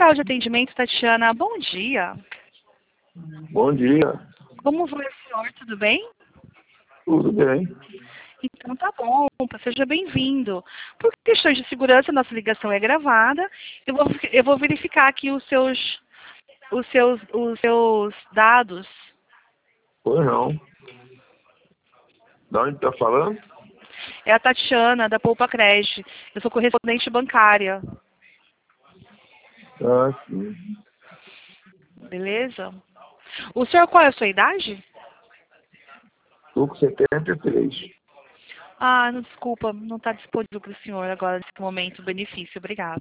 Central de Atendimento, Tatiana. Bom dia. Bom dia. Como vai, senhor? Tudo bem? Tudo bem? Então tá bom, seja bem-vindo. Por questões de segurança, nossa ligação é gravada. Eu vou verificar aqui os seus dados. Pois não. Da onde tá falando? É a Tatiana, da Poupa Creche. Eu sou correspondente bancária. Ah, sim. Beleza? O senhor, qual é a sua idade? Estou com 73. Ah, não, desculpa, não está disponível para o senhor agora, nesse momento, o benefício. Obrigada.